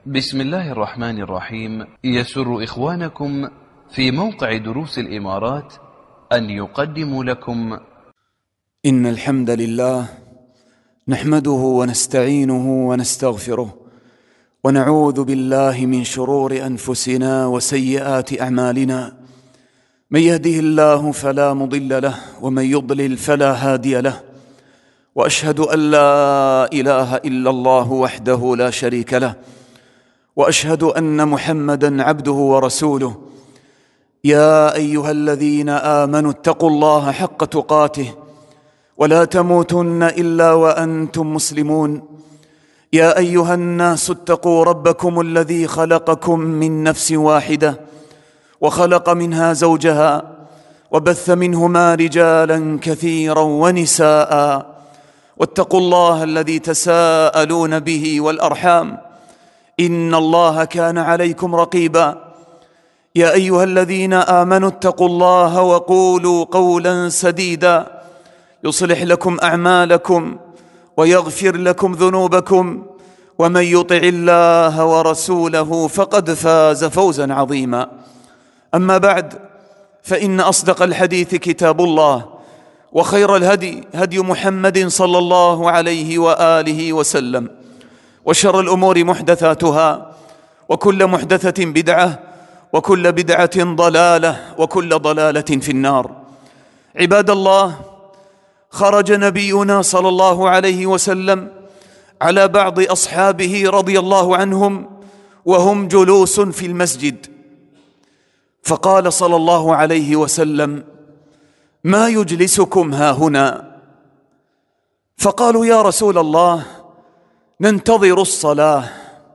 بسم الله الرحمن الرحيم. يسر إخوانكم في موقع دروس الإمارات أن يقدموا لكم إن الحمد لله نحمده ونستعينه ونستغفره ونعوذ بالله من شرور أنفسنا وسيئات أعمالنا. من يهده الله فلا مضل له ومن يضلل فلا هادي له، وأشهد أن لا إله إلا الله وحده لا شريك له، وأشهد أن محمدًا عبده ورسوله. يا أيها الذين آمنوا اتقوا الله حق تقاته ولا تموتن إلا وأنتم مسلمون. يا أيها الناس اتقوا ربكم الذي خلقكم من نفس واحدة وخلق منها زوجها وبث منهما رجالا كثيرا ونساء، واتقوا الله الذي تساءلون به والأرحام إن الله كان عليكم رقيبا. يا أيها الذين آمنوا اتقوا الله وقولوا قولا سديدا يصلح لكم أعمالكم ويغفر لكم ذنوبكم، ومن يطع الله ورسوله فقد فاز فوزا عظيما. أما بعد، فإن أصدق الحديث كتاب الله، وخير الهدي هدي محمد صلى الله عليه وآله وسلم، وشر الأمور محدثاتها، وكل محدثة بدعة، وكل بدعة ضلالة، وكل ضلالة في النار. عباد الله، خرج نبينا صلى الله عليه وسلم على بعض أصحابه رضي الله عنهم وهم جلوس في المسجد، فقال صلى الله عليه وسلم: ما يجلسكم هاهنا؟ فقالوا: يا رسول الله، ننتظر الصلاة.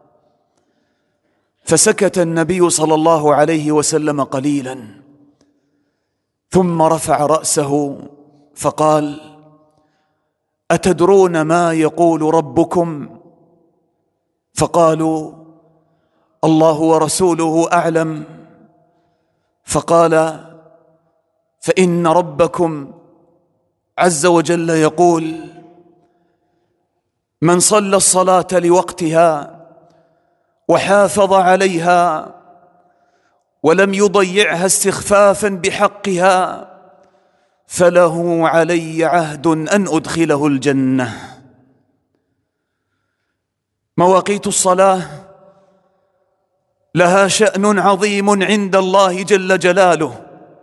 فسكت النبي صلى الله عليه وسلم قليلا، ثم رفع رأسه فقال: أتدرون ما يقول ربكم؟ فقالوا: الله ورسوله أعلم. فقال: فإن ربكم عز وجل يقول: من صلى الصلاة لوقتها وحافظ عليها ولم يضيعها استخفافا بحقها فله علي عهد أن أدخله الجنة. مواقيت الصلاة لها شأن عظيم عند الله جل جلاله.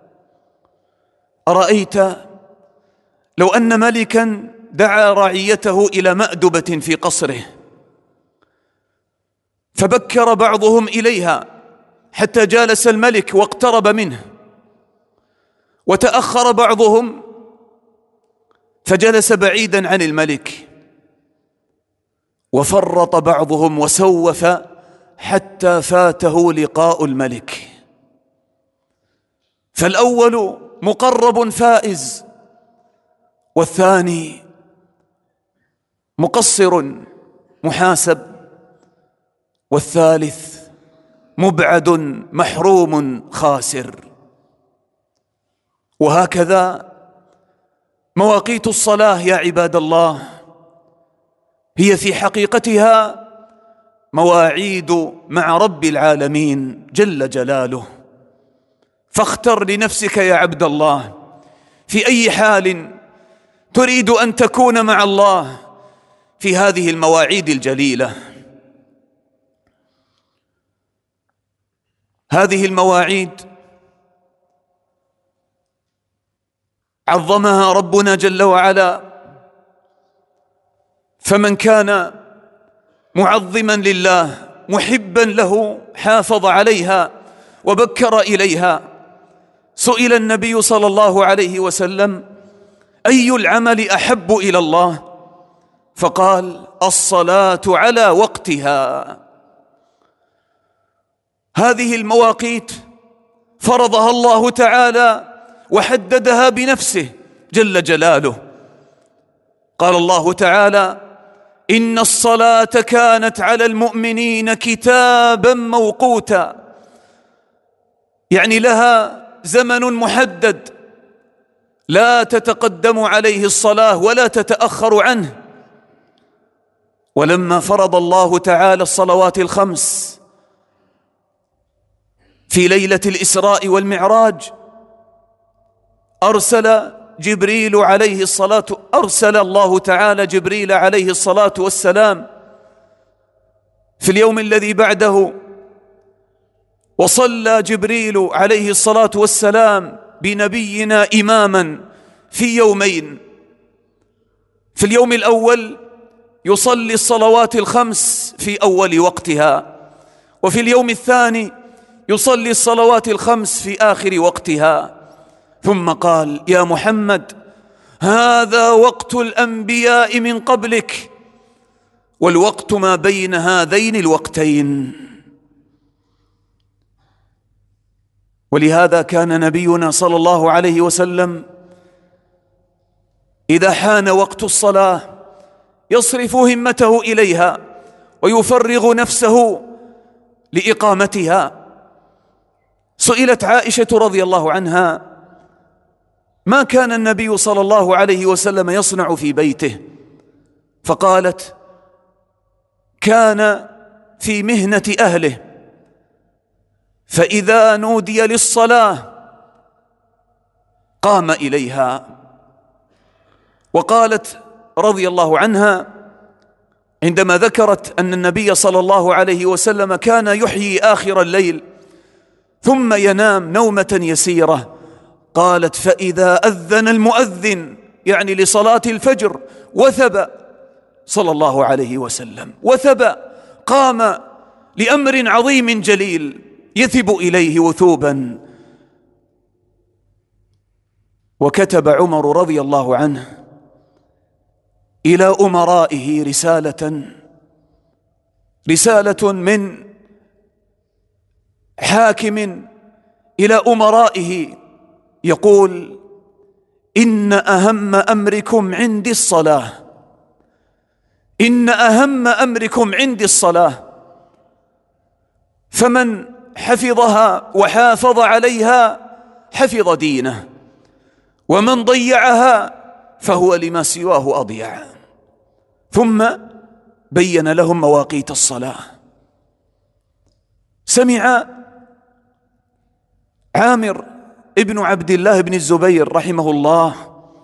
أرأيت لو أن ملكا دعا رعيته إلى مأدبة في قصره، فبكر بعضهم إليها حتى جالس الملك واقترب منه، وتأخر بعضهم فجلس بعيدا عن الملك، وفرط بعضهم وسوف حتى فاته لقاء الملك. فالأول مقرب فائز، والثاني مقصر محاسب، والثالث مبعد محروم خاسر. وهكذا مواقيت الصلاة يا عباد الله هي في حقيقتها مواعيد مع رب العالمين جل جلاله. فاختر لنفسك يا عبد الله في أي حال تريد أن تكون مع الله في هذه المواعيد الجليلة. هذه المواعيد عظمها ربنا جل وعلا، فمن كان معظما لله محبا له حافظ عليها وبكر إليها. سئل النبي صلى الله عليه وسلم: أي العمل أحب إلى الله؟ فقال: الصلاة على وقتها. هذه المواقيت فرضها الله تعالى وحددها بنفسه جل جلاله. قال الله تعالى: إن الصلاة كانت على المؤمنين كتابا موقوتا، يعني لها زمن محدد لا تتقدم عليه الصلاة ولا تتأخر عنه. ولما فرض الله تعالى الصلوات الخمس في ليلة الإسراء والمعراج أرسل الله تعالى جبريل عليه الصلاة والسلام في اليوم الذي بعده، وصلى جبريل عليه الصلاة والسلام بنبينا إماما في يومين. في اليوم الأول يصلي الصلوات الخمس في أول وقتها، وفي اليوم الثاني يصلي الصلوات الخمس في آخر وقتها. ثم قال: يا محمد، هذا وقت الأنبياء من قبلك، والوقت ما بين هذين الوقتين. ولهذا كان نبينا صلى الله عليه وسلم إذا حان وقت الصلاة يصرف همته إليها ويفرغ نفسه لإقامتها. سئلت عائشة رضي الله عنها: ما كان النبي صلى الله عليه وسلم يصنع في بيته؟ فقالت: كان في مهنة أهله، فإذا نودي للصلاة قام إليها. وقالت رضي الله عنها عندما ذكرت أن النبي صلى الله عليه وسلم كان يحيي آخر الليل ثم ينام نومة يسيرة، قالت: فإذا أذن المؤذن، يعني لصلاة الفجر، وثب صلى الله عليه وسلم، وثب، قام لأمر عظيم جليل يثب إليه وثوبا. وكتب عمر رضي الله عنه إلى أمرائه رسالة من حاكم إلى أمرائه يقول: إن أهم أمركم عندي الصلاة، إن أهم أمركم عندي الصلاة، فمن حفظها وحافظ عليها حفظ دينه، ومن ضيعها فهو لما سواه أضيع. ثم بين لهم مواقيت الصلاة. سمع عامر ابن عبد الله بن الزبير رحمه الله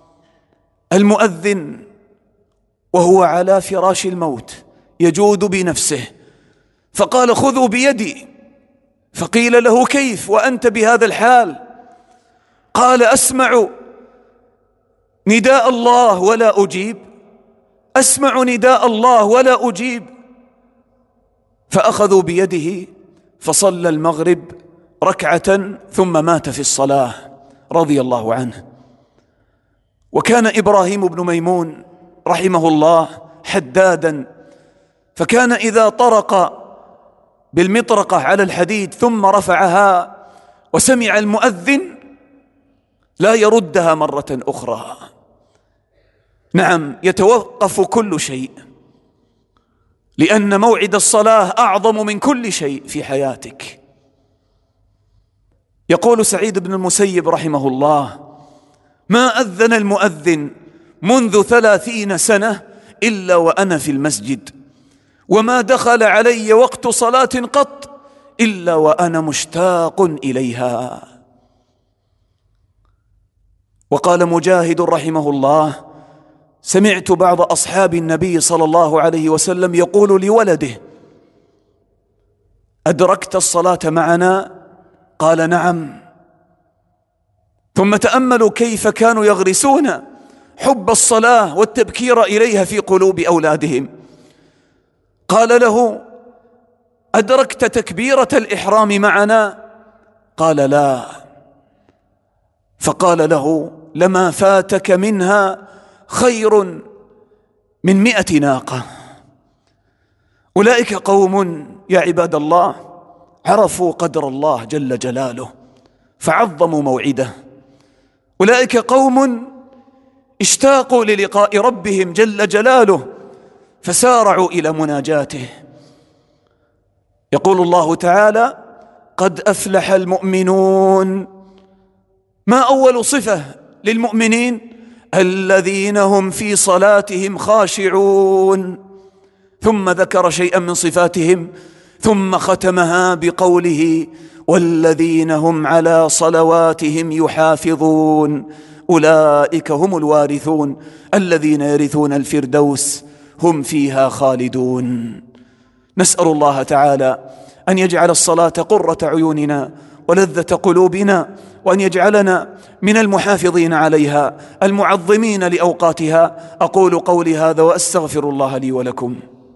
المؤذن وهو على فراش الموت يجود بنفسه، فقال: خذوا بيدي. فقيل له: كيف وأنت بهذا الحال؟ قال: أسمع نداء الله ولا أجيب، أسمع نداء الله ولا أجيب. فأخذوا بيده فصلى المغرب ركعة ثم مات في الصلاة رضي الله عنه. وكان إبراهيم بن ميمون رحمه الله حدادا، فكان إذا طرق بالمطرقة على الحديد ثم رفعها وسمع المؤذن لا يردها مرة أخرى. نعم، يتوقف كل شيء، لأن موعد الصلاة أعظم من كل شيء في حياتك. يقول سعيد بن المسيب رحمه الله: ما أذن المؤذن منذ 30 سنة إلا وأنا في المسجد، وما دخل علي وقت صلاة قط إلا وأنا مشتاق إليها. وقال مجاهد رحمه الله: سمعت بعض أصحاب النبي صلى الله عليه وسلم يقول لولده: أدركت الصلاة معنا؟ قال: نعم. ثم تأملوا كيف كانوا يغرسون حب الصلاة والتبكير إليها في قلوب أولادهم. قال له: أدركت تكبيرة الإحرام معنا؟ قال: لا. فقال له: لما فاتك منها خير من 100 ناقة. أولئك قوم يا عباد الله عرفوا قدر الله جل جلاله فعظموا موعده. أولئك قوم اشتاقوا للقاء ربهم جل جلاله فسارعوا إلى مناجاته. يقول الله تعالى: قد أفلح المؤمنون. ما أول صفة للمؤمنين؟ الذين هم في صلاتهم خاشعون. ثم ذكر شيئا من صفاتهم، ثم ختمها بقوله: والذين هم على صلواتهم يحافظون أولئك هم الوارثون الذين يرثون الفردوس هم فيها خالدون. نسأل الله تعالى أن يجعل الصلاة قرة عيوننا ولذة قلوبنا، وأن يجعلنا من المحافظين عليها المعظمين لأوقاتها. أقول قولي هذا وأستغفر الله لي ولكم.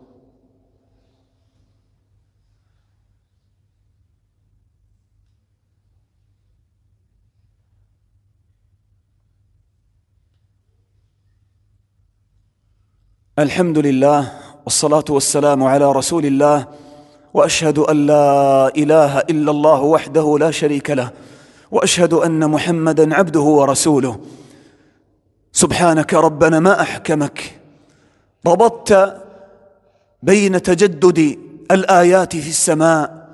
الحمد لله والصلاة والسلام على رسول الله، وأشهد أن لا إله إلا الله وحده لا شريك له، وأشهد أن محمدا عبده ورسوله. سبحانك ربنا ما أحكمك، ربطت بين تجدد الآيات في السماء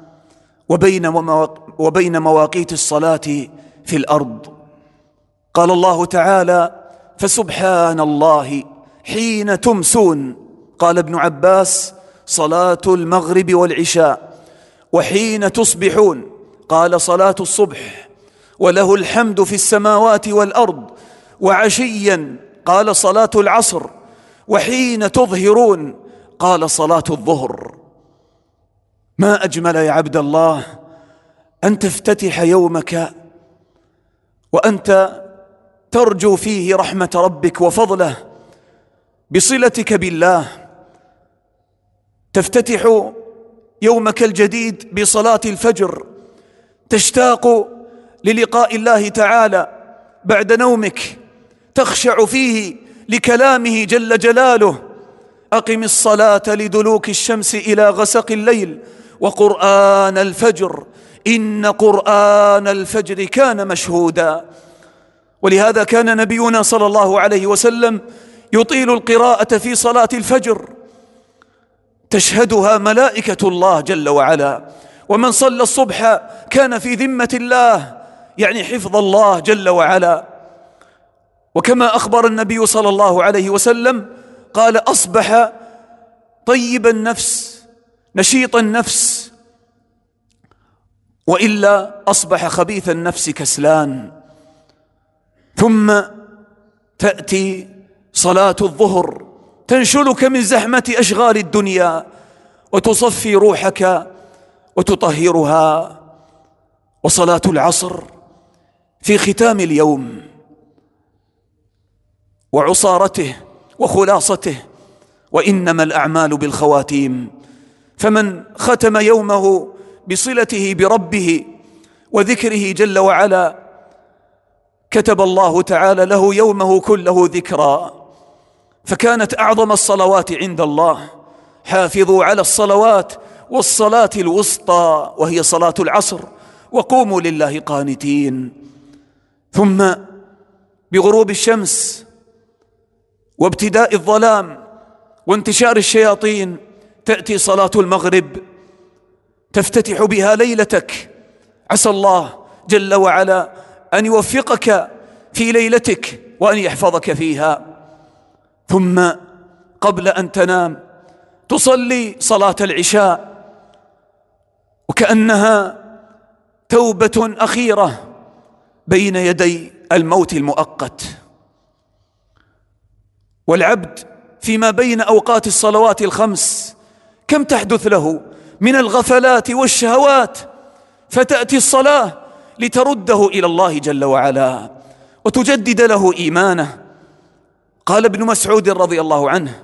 وبين مواقيت الصلاة في الأرض. قال الله تعالى: فسبحان الله حين تمسون. قال ابن عباس: صلاة المغرب والعشاء. وحين تصبحون قال: صلاة الصبح. وله الحمد في السماوات والأرض. وعشيا قال: صلاة العصر. وحين تظهرون قال: صلاة الظهر. ما أجمل يا عبد الله أن تفتتح يومك وأنت ترجو فيه رحمة ربك وفضله بصلتك بالله. تفتتح يومك الجديد بصلاة الفجر، تشتاق للقاء الله تعالى بعد نومك، تخشع فيه لكلامه جل جلاله: أقم الصلاة لدلوك الشمس إلى غسق الليل وقرآن الفجر إن قرآن الفجر كان مشهودا. ولهذا كان نبينا صلى الله عليه وسلم يطيل القراءة في صلاة الفجر، تشهدها ملائكة الله جل وعلا. ومن صلى الصبح كان في ذمة الله، يعني حفظ الله جل وعلا. وكما أخبر النبي صلى الله عليه وسلم قال: أصبح طيب النفس نشيط النفس، وإلا أصبح خبيث النفس كسلان. ثم تأتي صلاة الظهر تنشلك من زحمة أشغال الدنيا وتصفي روحك وتطهرها. وصلاة العصر في ختام اليوم وعصارته وخلاصته: وإنما الأعمال بالخواتيم. فمن ختم يومه بصلته بربه وذكره جل وعلا كتب الله تعالى له يومه كله ذكرا. فكانت أعظم الصلوات عند الله: حافظوا على الصلوات والصلاة الوسطى وهي صلاة العصر وقوموا لله قانتين. ثم بغروب الشمس وابتداء الظلام وانتشار الشياطين تأتي صلاة المغرب، تفتتح بها ليلتك. عسى الله جل وعلا أن يوفقك في ليلتك وأن يحفظك فيها. ثم قبل أن تنام تصلي صلاة العشاء، وكأنها توبة أخيرة بين يدي الموت المؤقت. والعبد فيما بين أوقات الصلوات الخمس كم تحدث له من الغفلات والشهوات، فتأتي الصلاة لترده إلى الله جل وعلا وتجدد له إيمانه. قال ابن مسعود رضي الله عنه: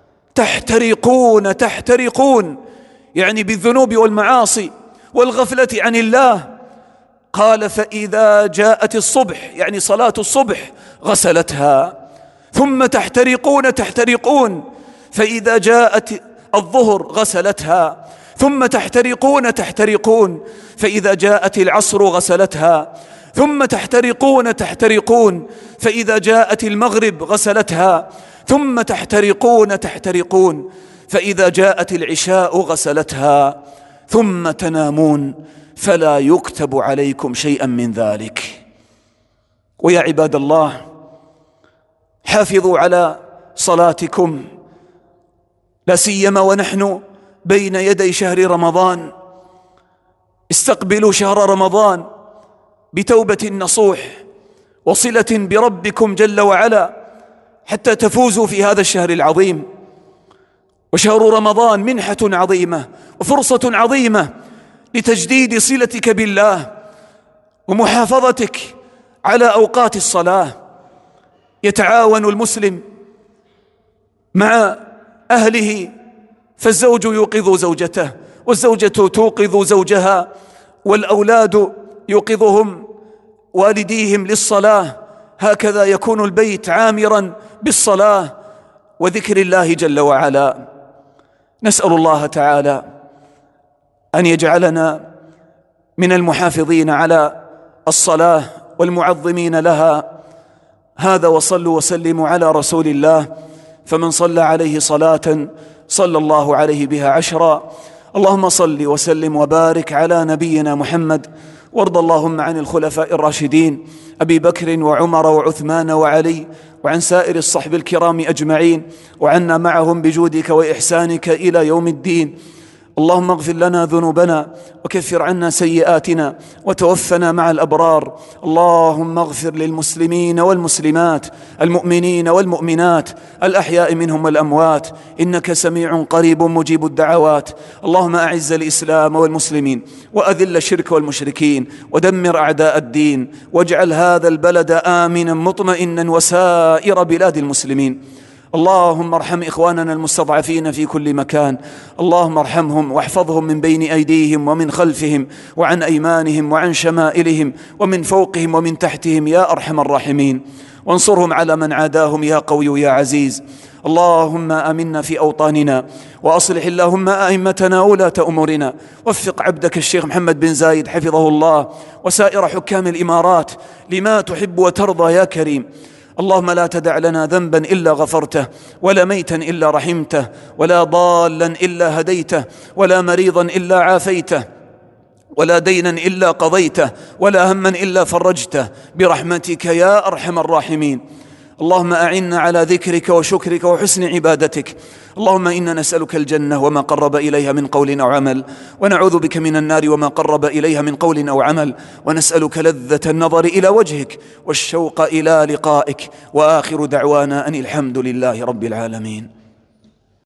تحترقون يعني بالذنوب والمعاصي والغفلة عن الله. قال: فإذا جاءت الصبح يعني صلاة الصبح غسلتها. ثم تحترقون فإذا جاءت الظهر غسلتها. ثم تحترقون فإذا جاءت العصر غسلتها. ثم تحترقون فإذا جاءت المغرب غسلتها. ثم تحترقون فإذا جاءت العشاء غسلتها. ثم تنامون فلا يكتب عليكم شيئا من ذلك. ويا عباد الله، حافظوا على صلاتكم لا سيما ونحن بين يدي شهر رمضان. استقبلوا شهر رمضان بتوبة نصوح وصلة بربكم جل وعلا حتى تفوزوا في هذا الشهر العظيم. وشهر رمضان منحة عظيمة وفرصة عظيمة لتجديد صلتك بالله ومحافظتك على أوقات الصلاة. يتعاون المسلم مع أهله، فالزوج يوقظ زوجته، والزوجة توقظ زوجها، والأولاد يوقظهم والديهم للصلاة. هكذا يكون البيت عامرا بالصلاة وذكر الله جل وعلا. نسأل الله تعالى أن يجعلنا من المحافظين على الصلاة والمعظمين لها. هذا وصلوا وسلموا على رسول الله، فمن صلى عليه صلاة صلى الله عليه بها 10. اللهم صل وسلم وبارك على نبينا محمد، وارض اللهم عن الخلفاء الراشدين أبي بكر وعمر وعثمان وعلي، وعن سائر الصحب الكرام أجمعين، وعنا معهم بجودك وإحسانك إلى يوم الدين. اللهم اغفر لنا ذنوبنا وكفر عنا سيئاتنا وتوفنا مع الأبرار. اللهم اغفر للمسلمين والمسلمات، المؤمنين والمؤمنات، الأحياء منهم والأموات، إنك سميع قريب مجيب الدعوات. اللهم أعز الإسلام والمسلمين، وأذل الشرك والمشركين، ودمر أعداء الدين، واجعل هذا البلد آمنا مطمئنا وسائر بلاد المسلمين. اللهم ارحم إخواننا المستضعفين في كل مكان، اللهم ارحمهم واحفظهم من بين أيديهم ومن خلفهم وعن أيمانهم وعن شمائلهم ومن فوقهم ومن تحتهم يا أرحم الراحمين. وانصرهم على من عاداهم يا قوي يا عزيز. اللهم آمنا في أوطاننا، وأصلح اللهم أئمتنا وولاة أمورنا. وفق عبدك الشيخ محمد بن زايد حفظه الله وسائر حكام الإمارات لما تحب وترضى يا كريم. اللهم لا تدع لنا ذنبا إلا غفرته، ولا ميتا إلا رحمته، ولا ضالا إلا هديته، ولا مريضا إلا عافيته، ولا دينا إلا قضيته، ولا هما إلا فرجته، برحمتك يا أرحم الراحمين. اللهم أعنا على ذكرك وشكرك وحسن عبادتك. اللهم إنا نسألك الجنة وما قرب إليها من قول أو عمل، ونعوذ بك من النار وما قرب إليها من قول أو عمل، ونسألك لذة النظر إلى وجهك والشوق إلى لقائك. وآخر دعوانا أن الحمد لله رب العالمين.